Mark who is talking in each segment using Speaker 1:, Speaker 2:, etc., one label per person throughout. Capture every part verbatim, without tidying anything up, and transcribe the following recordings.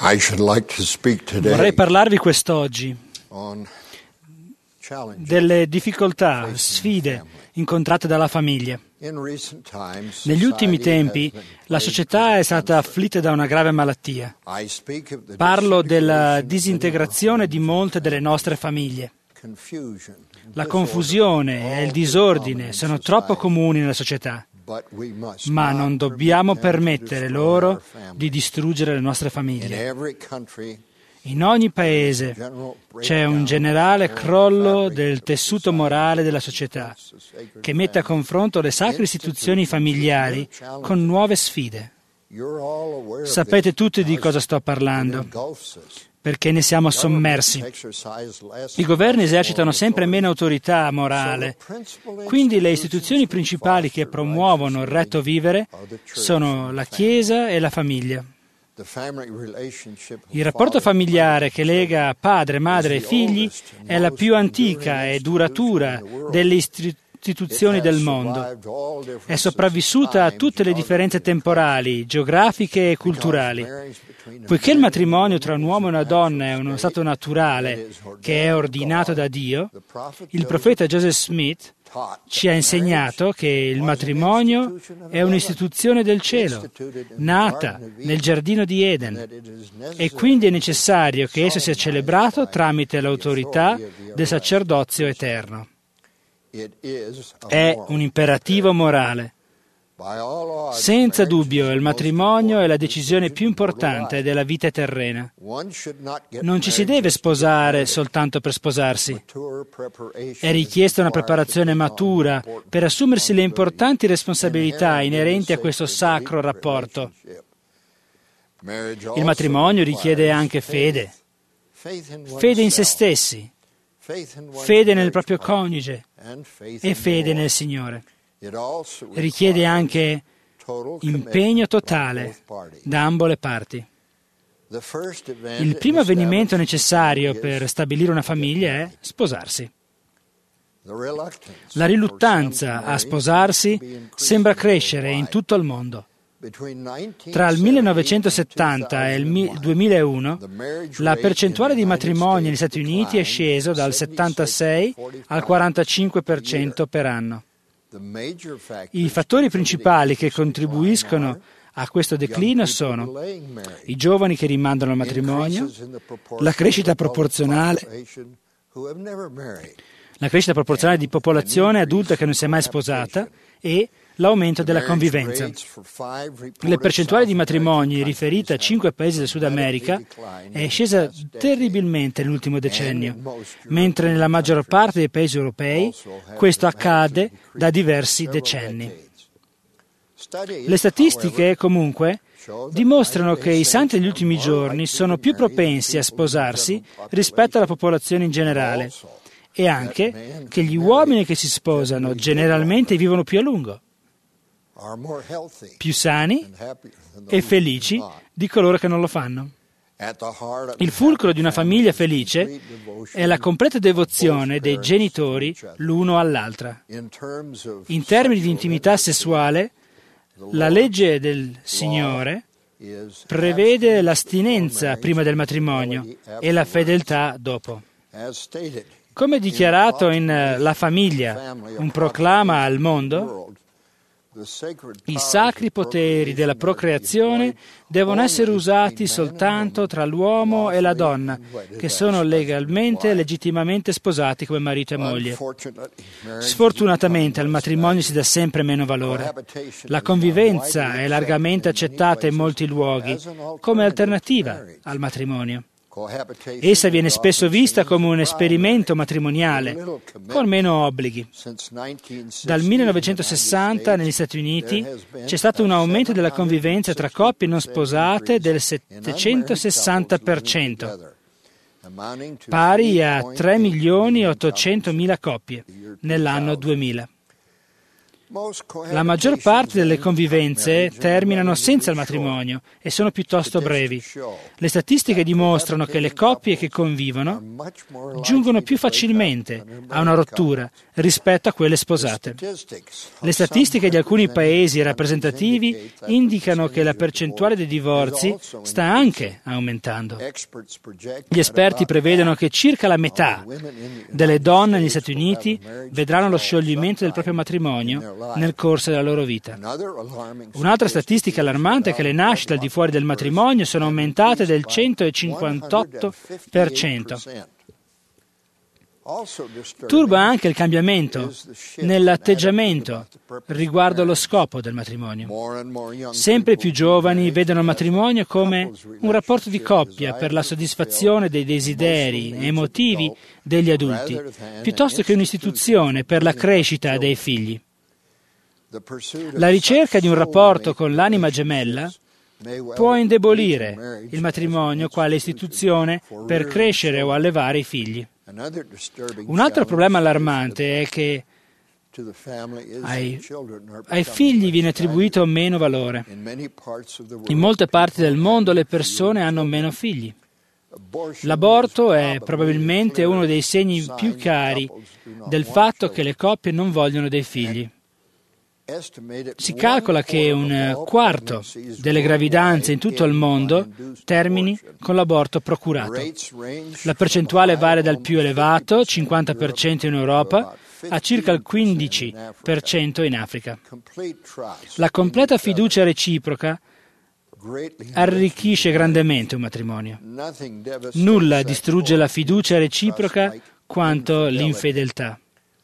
Speaker 1: I should like to speak today
Speaker 2: Vorrei parlarvi quest'oggi
Speaker 1: on challenges
Speaker 2: delle difficoltà, sfide incontrate dalla famiglia.
Speaker 1: in recent times.
Speaker 2: Negli ultimi
Speaker 1: society
Speaker 2: tempi
Speaker 1: has been
Speaker 2: la
Speaker 1: plagued
Speaker 2: società è stata afflitta da una grave malattia.
Speaker 1: I speak of the
Speaker 2: Parlo della
Speaker 1: disintegration
Speaker 2: disintegrazione di molte delle nostre famiglie.
Speaker 1: of confusion,
Speaker 2: La confusione e il disordine sono troppo comuni nella società,
Speaker 1: but we must
Speaker 2: ma
Speaker 1: not
Speaker 2: non dobbiamo
Speaker 1: permit them to
Speaker 2: permettere
Speaker 1: destroy
Speaker 2: loro
Speaker 1: our family.
Speaker 2: di distruggere le nostre
Speaker 1: In
Speaker 2: famiglie.
Speaker 1: every country,
Speaker 2: In ogni paese c'è un generale crollo del tessuto morale della società che mette a confronto le sacre istituzioni familiari con nuove sfide.
Speaker 1: you're all aware of
Speaker 2: Sapete
Speaker 1: this
Speaker 2: tutti di
Speaker 1: because
Speaker 2: cosa sto
Speaker 1: it
Speaker 2: parlando,
Speaker 1: engulfs us.
Speaker 2: perché ne siamo sommersi. I governi esercitano sempre meno autorità morale, quindi le istituzioni principali che promuovono il retto vivere sono la Chiesa e la famiglia. Il rapporto familiare che lega padre, madre e figli è la più antica e duratura delle istituzioni del mondo. È sopravvissuta a tutte le differenze temporali, geografiche e culturali. Poiché il matrimonio tra un uomo e una donna è uno stato naturale che è ordinato da Dio, il profeta Joseph Smith ci ha insegnato che il matrimonio è un'istituzione del cielo, nata nel giardino di Eden, e quindi è necessario che esso sia celebrato tramite l'autorità del sacerdozio eterno. È un imperativo morale. Senza dubbio, il matrimonio è la decisione più importante della vita terrena. Non ci si deve sposare soltanto per sposarsi. È richiesta una preparazione matura per assumersi le importanti responsabilità inerenti a questo sacro rapporto. Il matrimonio richiede anche fede. Fede in se stessi, fede nel proprio coniuge e fede nel Signore. Richiede anche impegno totale da ambo le parti. Il primo avvenimento necessario per stabilire una famiglia è sposarsi. La riluttanza a sposarsi sembra crescere in tutto il mondo. Tra il millenovecentosettanta e il duemilauno la percentuale di matrimoni negli Stati Uniti è sceso dal settantasei al quarantacinque per cento per anno. I fattori principali che contribuiscono a questo declino sono i giovani che rimandano al matrimonio, la crescita proporzionale, la crescita proporzionale di popolazione adulta che non si è mai sposata e l'aumento della convivenza. Le percentuali di matrimoni riferite a cinque paesi del Sud America è scesa terribilmente nell'ultimo decennio, mentre nella maggior parte dei paesi europei questo accade da diversi decenni. Le statistiche, comunque, dimostrano che i santi degli ultimi giorni sono più propensi a sposarsi rispetto alla popolazione in generale, e anche che gli uomini che si sposano generalmente vivono più a lungo, più sani e felici di coloro che non lo fanno. Il fulcro di una famiglia felice è la completa devozione dei genitori l'uno all'altra. In termini di intimità sessuale, la legge del Signore prevede l'astinenza prima del matrimonio e la fedeltà dopo. Come dichiarato in La famiglia, un proclama al mondo, i sacri poteri della procreazione devono essere usati soltanto tra l'uomo e la donna, che sono legalmente e legittimamente sposati come marito e moglie. Sfortunatamente al matrimonio si dà sempre meno valore. La convivenza è largamente accettata in molti luoghi come alternativa al matrimonio. Essa viene spesso vista come un esperimento matrimoniale, con meno obblighi. Dal millenovecentosessanta negli Stati Uniti c'è stato un aumento della convivenza tra coppie non sposate del settecentosessanta per cento, pari a tre milioni e ottocentomila coppie nell'anno duemila. La maggior parte delle convivenze terminano senza il matrimonio e sono piuttosto brevi. Le statistiche dimostrano che le coppie che convivono giungono più facilmente a una rottura rispetto a quelle sposate. Le statistiche di alcuni paesi rappresentativi indicano che la percentuale dei divorzi sta anche aumentando. Gli esperti prevedono che circa la metà delle donne negli Stati Uniti vedranno lo scioglimento del proprio matrimonio nel corso della loro vita. Un'altra statistica allarmante è che le nascite al di fuori del matrimonio sono aumentate del centocinquantotto per cento. Turba anche il cambiamento nell'atteggiamento riguardo allo scopo del matrimonio. Sempre più giovani vedono il matrimonio come un rapporto di coppia per la soddisfazione dei desideri emotivi degli adulti, piuttosto che un'istituzione per la crescita dei figli. La ricerca di un rapporto con l'anima gemella può indebolire il matrimonio quale istituzione per crescere o allevare i figli. Un altro problema allarmante è che ai, ai figli viene attribuito meno valore. In molte parti del mondo le persone hanno meno figli. L'aborto è probabilmente uno dei segni più chiari del fatto che le coppie non vogliono dei figli. Si calcola che un quarto delle gravidanze in tutto il mondo termini con l'aborto procurato. La percentuale varia dal più elevato, cinquanta per cento in Europa, a circa il quindici per cento in Africa. La completa fiducia reciproca arricchisce grandemente un matrimonio. Nulla distrugge la fiducia reciproca quanto l'infedeltà.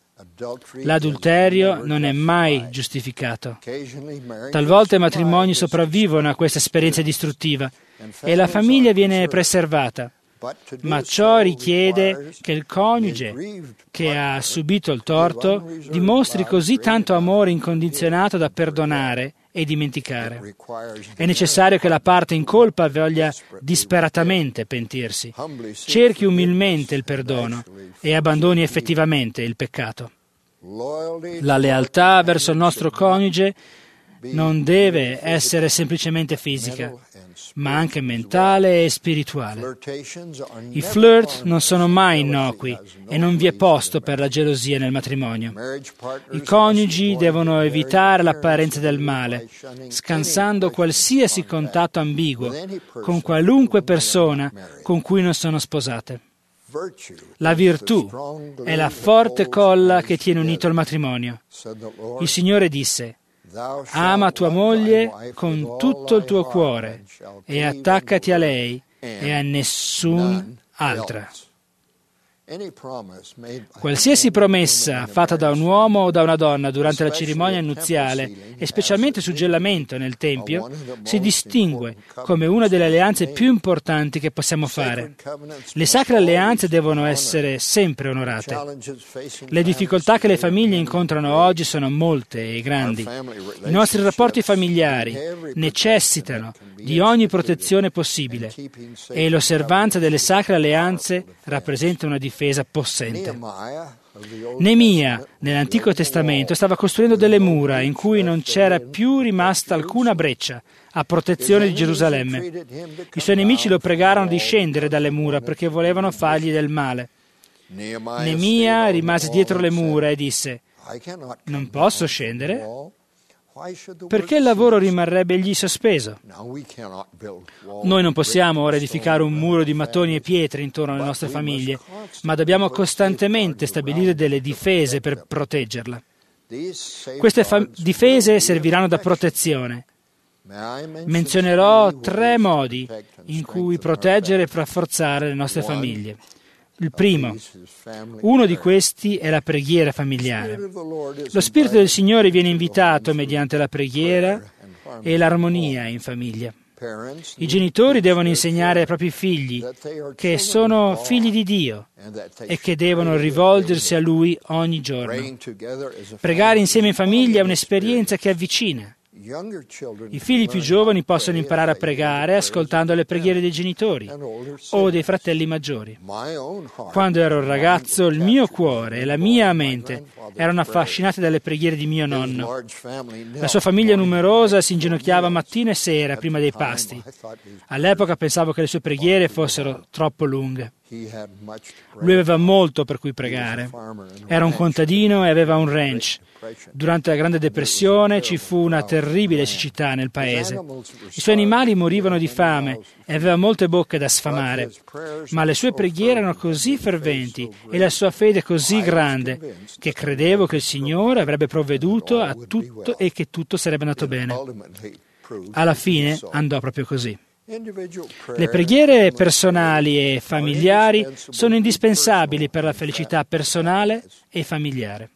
Speaker 2: L'adulterio non è mai giustificato. Talvolta i matrimoni sopravvivono a questa esperienza distruttiva e la famiglia viene preservata, ma ciò richiede che il coniuge che ha subito il torto dimostri così tanto amore incondizionato da perdonare e dimenticare. È necessario che la parte in colpa voglia disperatamente pentirsi, cerchi umilmente il perdono e abbandoni effettivamente il peccato. La lealtà verso il nostro coniuge non deve essere semplicemente fisica, ma anche mentale e spirituale. I flirt non sono mai innocui e non vi è posto per la gelosia nel matrimonio. I coniugi devono evitare l'apparenza del male, scansando qualsiasi contatto ambiguo con qualunque persona con cui non sono sposate. La virtù è la forte colla che tiene unito il matrimonio. Il Signore disse: ama tua moglie con tutto il tuo cuore e attaccati a lei e a nessun altra. Qualsiasi promessa fatta da un uomo o da una donna durante la cerimonia nuziale, e specialmente suggellamento nel Tempio, si distingue come una delle alleanze più importanti che possiamo fare. Le sacre alleanze devono essere sempre onorate. Le difficoltà che le famiglie incontrano oggi sono molte e grandi. I nostri rapporti familiari necessitano di ogni protezione possibile e l'osservanza delle sacre alleanze rappresenta una difesa possente. Neemia, nell'Antico Testamento, stava costruendo delle mura in cui non c'era più rimasta alcuna breccia a protezione di Gerusalemme. I suoi nemici lo pregarono di scendere dalle mura perché volevano fargli del male. Neemia rimase dietro le mura e disse: non posso scendere? Perché il lavoro rimarrebbe egli sospeso? Noi non possiamo ora edificare un muro di mattoni e pietre intorno alle nostre famiglie, ma dobbiamo costantemente stabilire delle difese per proteggerla. Queste fa- difese serviranno da protezione. Menzionerò tre modi in cui proteggere e rafforzare le nostre famiglie. Il primo, uno di questi è la preghiera familiare. Lo Spirito del Signore viene invitato mediante la preghiera e l'armonia in famiglia. I genitori devono insegnare ai propri figli che sono figli di Dio e che devono rivolgersi a Lui ogni giorno. Pregare insieme in famiglia è un'esperienza che avvicina. I figli più giovani possono imparare a pregare ascoltando le preghiere dei genitori o dei fratelli maggiori. Quando ero un ragazzo, il mio cuore e la mia mente erano affascinati dalle preghiere di mio nonno. La sua famiglia numerosa si inginocchiava mattina e sera prima dei pasti. All'epoca pensavo che le sue preghiere fossero troppo lunghe. Lui aveva molto per cui pregare. Era un contadino e aveva un ranch. Durante la Grande Depressione ci fu una terribile siccità nel paese. I suoi animali morivano di fame e aveva molte bocche da sfamare. Ma le sue preghiere erano così ferventi e la sua fede così grande che credevo che il Signore avrebbe provveduto a tutto e che tutto sarebbe andato bene. Alla fine andò proprio così. Le preghiere personali e familiari sono indispensabili per la felicità personale e familiare.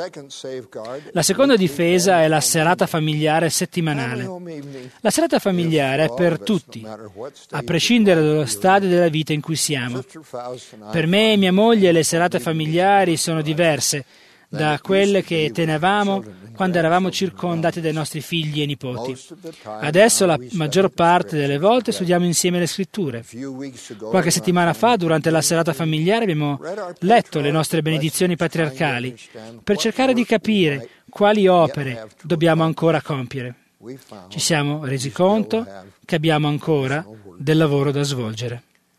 Speaker 2: La seconda difesa è la serata familiare settimanale. La serata familiare è per tutti, a prescindere dallo stadio della vita in cui siamo. Per me e mia moglie le serate familiari sono diverse da quelle che tenevamo quando eravamo circondati dai nostri figli e nipoti. Adesso la maggior parte delle volte studiamo insieme le scritture. Qualche settimana fa, durante la serata familiare, abbiamo letto le nostre benedizioni patriarcali per cercare di capire quali opere dobbiamo ancora compiere. Ci siamo resi conto che abbiamo ancora del lavoro da svolgere.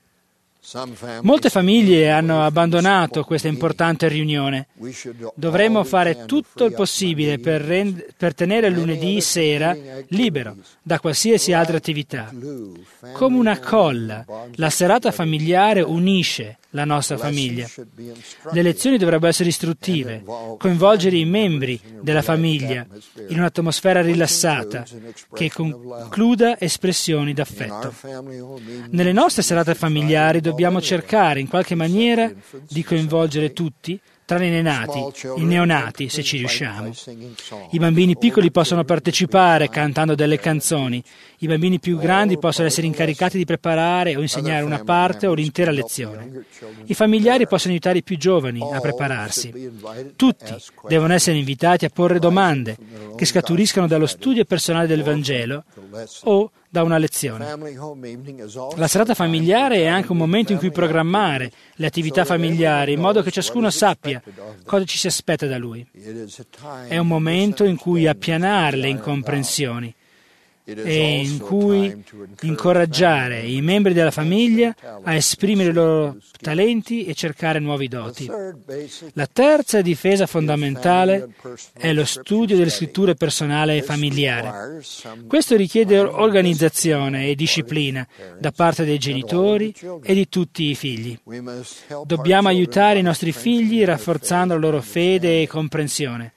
Speaker 2: Molte famiglie hanno abbandonato questa importante riunione. Dovremmo fare tutto il possibile per, rend- per tenere il lunedì sera libero da qualsiasi altra attività. Come una colla, la serata familiare unisce la nostra famiglia. Le lezioni dovrebbero essere istruttive, coinvolgere i membri della famiglia in un'atmosfera rilassata che concluda espressioni d'affetto. Nelle nostre serate familiari dobbiamo cercare in qualche maniera di coinvolgere tutti, tranne i neonati, i neonati, se ci riusciamo. I bambini piccoli possono partecipare cantando delle canzoni. I bambini più grandi possono essere incaricati di preparare o insegnare una parte o l'intera lezione. I familiari possono aiutare i più giovani a prepararsi. Tutti devono essere invitati a porre domande che scaturiscano dallo studio personale del Vangelo o da una lezione. La serata familiare è anche un momento in cui programmare le attività familiari in modo che ciascuno sappia cosa ci si aspetta da lui. È un momento in cui appianare le incomprensioni e in cui incoraggiare i membri della famiglia a esprimere i loro talenti e cercare nuovi doti. La terza difesa fondamentale è lo studio delle scritture personale e familiare. Questo richiede organizzazione e disciplina da parte dei genitori e di tutti i figli. Dobbiamo aiutare i nostri figli rafforzando la loro fede e comprensione.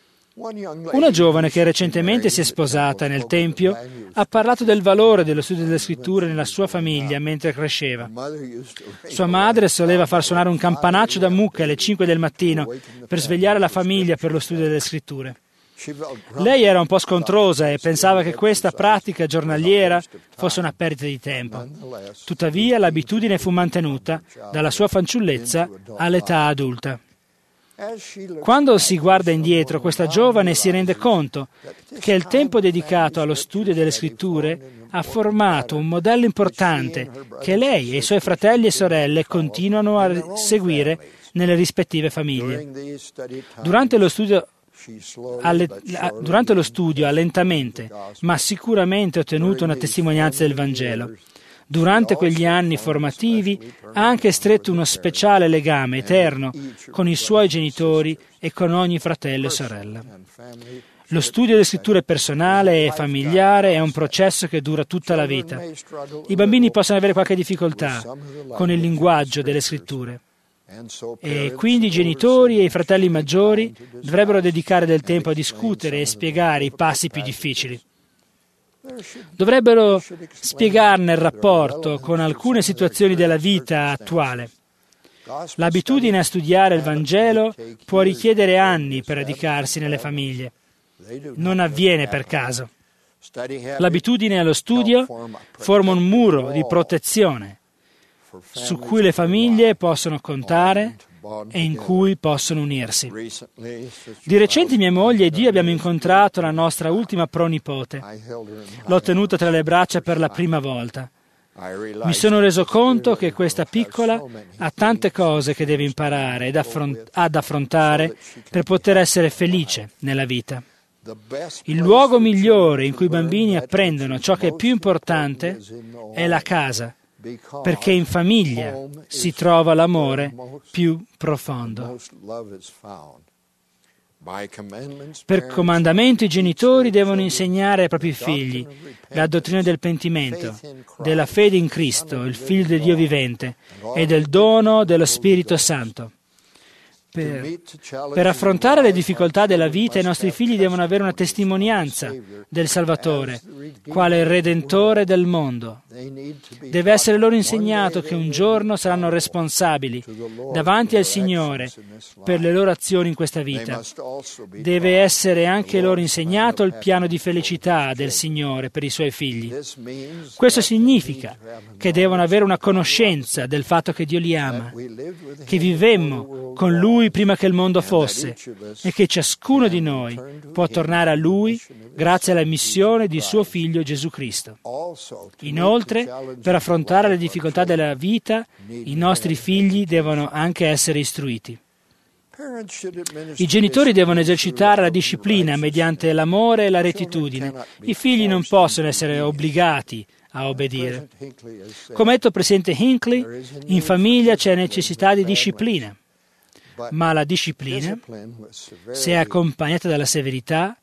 Speaker 2: Una giovane che recentemente si è sposata nel Tempio ha parlato del valore dello studio delle scritture nella sua famiglia mentre cresceva. Sua madre soleva far suonare un campanaccio da mucche alle cinque del mattino per svegliare la famiglia per lo studio delle scritture. Lei era un po' scontrosa e pensava che questa pratica giornaliera fosse una perdita di tempo. Tuttavia l'abitudine fu mantenuta dalla sua fanciullezza all'età adulta. Quando si guarda indietro, questa giovane si rende conto che il tempo dedicato allo studio delle scritture ha formato un modello importante che lei e i suoi fratelli e sorelle continuano a seguire nelle rispettive famiglie. Durante lo studio Alle, durante lo studio ha lentamente, ma sicuramente ottenuto una testimonianza del Vangelo. Durante quegli anni formativi ha anche stretto uno speciale legame eterno con i suoi genitori e con ogni fratello e sorella. Lo studio delle scritture personale e familiare è un processo che dura tutta la vita. I bambini possono avere qualche difficoltà con il linguaggio delle scritture. E quindi i genitori e i fratelli maggiori dovrebbero dedicare del tempo a discutere e spiegare i passi più difficili. Dovrebbero spiegarne il rapporto con alcune situazioni della vita attuale. L'abitudine a studiare il Vangelo può richiedere anni per radicarsi nelle famiglie. Non avviene per caso. L'abitudine allo studio forma un muro di protezione su cui le famiglie possono contare e in cui possono unirsi. Di recente mia moglie ed io abbiamo incontrato la nostra ultima pronipote. L'ho tenuta tra le braccia per la prima volta. Mi sono reso conto che questa piccola ha tante cose che deve imparare ed affront- ad affrontare per poter essere felice nella vita. Il luogo migliore in cui i bambini apprendono ciò che è più importante è la casa, perché in famiglia si trova l'amore più profondo. Per comandamento i genitori devono insegnare ai propri figli la dottrina del pentimento, della fede in Cristo, il Figlio di Dio vivente, e del dono dello Spirito Santo. Per, per affrontare le difficoltà della vita, i nostri figli devono avere una testimonianza del Salvatore, quale Redentore del mondo. Deve essere loro insegnato che un giorno saranno responsabili davanti al Signore per le loro azioni in questa vita. Deve essere anche loro insegnato il piano di felicità del Signore per i Suoi figli. Questo significa che devono avere una conoscenza del fatto che Dio li ama, che vivemmo con Lui prima che il mondo fosse e che ciascuno di noi può tornare a Lui grazie alla missione di suo Figlio Gesù Cristo. Inoltre, per affrontare le difficoltà della vita, i nostri figli devono anche essere istruiti. I genitori devono esercitare la disciplina mediante l'amore e la rettitudine. I figli non possono essere obbligati a obbedire. Come ha detto il presidente Hinckley, in famiglia c'è necessità di disciplina. Ma la disciplina, se è accompagnata dalla severità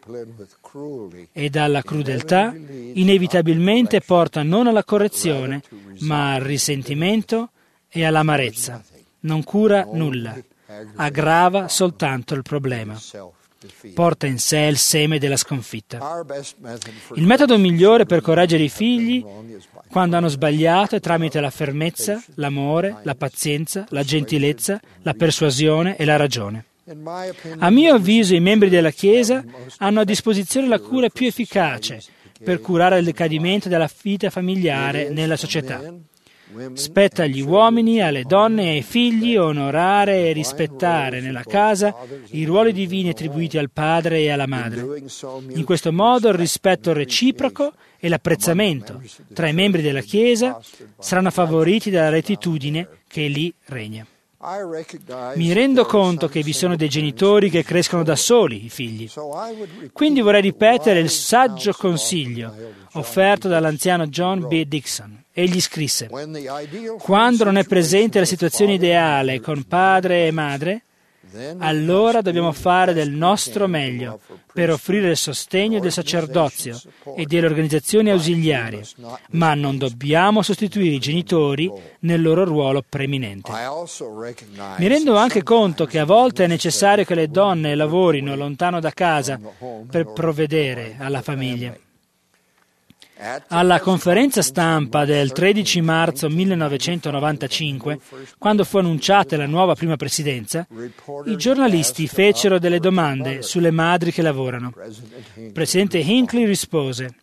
Speaker 2: e dalla crudeltà, inevitabilmente porta non alla correzione, ma al risentimento e all'amarezza. Non cura nulla, aggrava soltanto il problema. Porta in sé il seme della sconfitta. Il metodo migliore per correggere i figli quando hanno sbagliato è tramite la fermezza, l'amore, la pazienza, la gentilezza, la persuasione e la ragione. A mio avviso i membri della Chiesa hanno a disposizione la cura più efficace per curare il decadimento della vita familiare nella società. Spetta agli uomini, alle donne e ai figli onorare e rispettare nella casa i ruoli divini attribuiti al padre e alla madre. In questo modo il rispetto reciproco e l'apprezzamento tra i membri della Chiesa saranno favoriti dalla rettitudine che lì regna. Mi rendo conto che vi sono dei genitori che crescono da soli i figli. Quindi vorrei ripetere il saggio consiglio offerto dall'anziano John B. Dixon. Egli scrisse: quando non è presente la situazione ideale con padre e madre, allora dobbiamo fare del nostro meglio per offrire il sostegno del sacerdozio e delle organizzazioni ausiliarie, ma non dobbiamo sostituire i genitori nel loro ruolo preminente. Mi rendo anche conto che a volte è necessario che le donne lavorino lontano da casa per provvedere alla famiglia. Alla conferenza stampa del tredici marzo millenovecentonovantacinque, quando fu annunciata la nuova prima presidenza, i giornalisti fecero delle domande sulle madri che lavorano. Il presidente Hinckley rispose: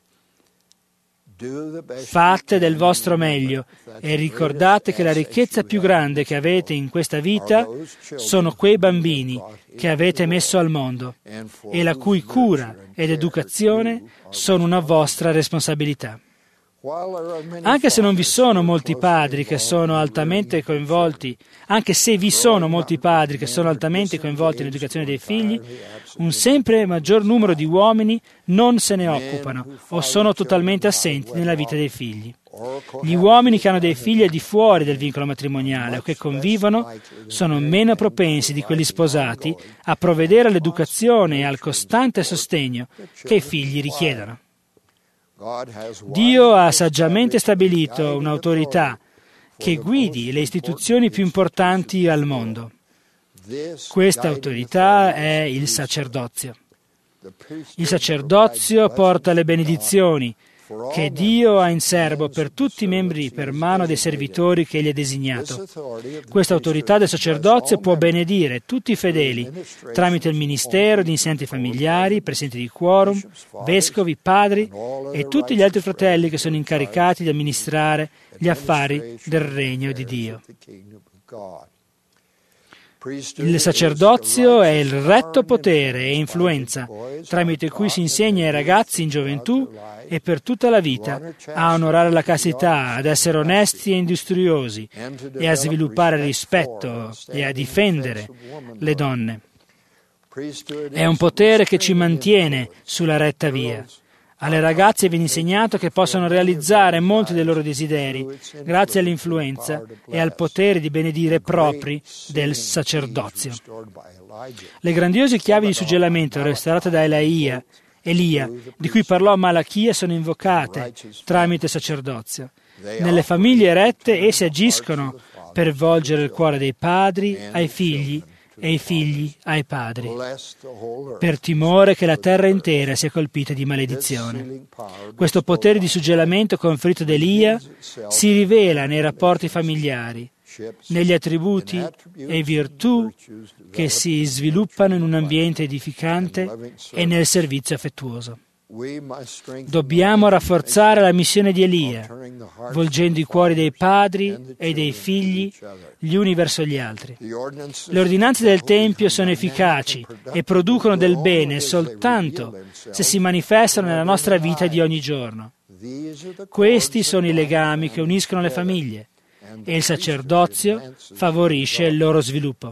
Speaker 2: fate del vostro meglio e ricordate che la ricchezza più grande che avete in questa vita sono quei bambini che avete messo al mondo e la cui cura ed educazione sono una vostra responsabilità. Anche se non vi sono molti padri che sono altamente coinvolti, anche se vi sono molti padri che sono altamente coinvolti nell'educazione dei figli, un sempre maggior numero di uomini non se ne occupano o sono totalmente assenti nella vita dei figli. Gli uomini che hanno dei figli al di fuori del vincolo matrimoniale o che convivono sono meno propensi di quelli sposati a provvedere all'educazione e al costante sostegno che i figli richiedono. Dio ha saggiamente stabilito un'autorità che guidi le istituzioni più importanti al mondo. Questa autorità è il sacerdozio. Il sacerdozio porta le benedizioni che Dio ha in serbo per tutti i membri per mano dei servitori che Egli ha designato. Questa autorità del sacerdozio può benedire tutti i fedeli tramite il ministero di insegnanti familiari, presidenti di quorum, vescovi, padri e tutti gli altri fratelli che sono incaricati di amministrare gli affari del regno di Dio. Il sacerdozio è il retto potere e influenza tramite cui si insegna ai ragazzi in gioventù e per tutta la vita a onorare la castità, ad essere onesti e industriosi e a sviluppare rispetto e a difendere le donne. È un potere che ci mantiene sulla retta via. Alle ragazze viene insegnato che possono realizzare molti dei loro desideri grazie all'influenza e al potere di benedire propri del sacerdozio. Le grandiose chiavi di suggellamento restaurate da Elia, Elia, di cui parlò Malachia, sono invocate tramite sacerdozio. Nelle famiglie rette esse agiscono per volgere il cuore dei padri ai figli e i figli ai padri, per timore che la terra intera sia colpita di maledizione. Questo potere di suggellamento conferito da Elia si rivela nei rapporti familiari, negli attributi e virtù che si sviluppano in un ambiente edificante e nel servizio affettuoso. Dobbiamo rafforzare la missione di Elia, volgendo i cuori dei padri e dei figli gli uni verso gli altri. Le ordinanze del Tempio sono efficaci e producono del bene soltanto se si manifestano nella nostra vita di ogni giorno. Questi sono i legami che uniscono le famiglie e il sacerdozio favorisce il loro sviluppo.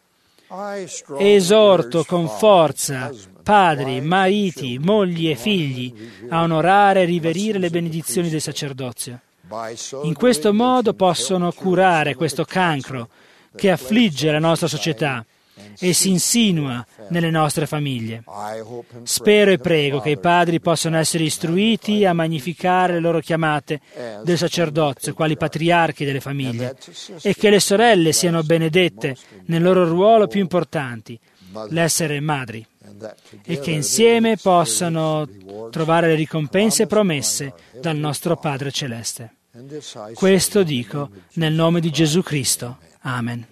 Speaker 2: Esorto con forza padri, mariti, mogli e figli a onorare e riverire le benedizioni del sacerdozio. In questo modo possono curare questo cancro che affligge la nostra società e si insinua nelle nostre famiglie. Spero e prego che i padri possano essere istruiti a magnificare le loro chiamate del sacerdozio quali patriarchi delle famiglie e che le sorelle siano benedette nel loro ruolo più importanti, l'essere madri, e che insieme possano trovare le ricompense promesse dal nostro Padre Celeste. Questo dico nel nome di Gesù Cristo. Amen.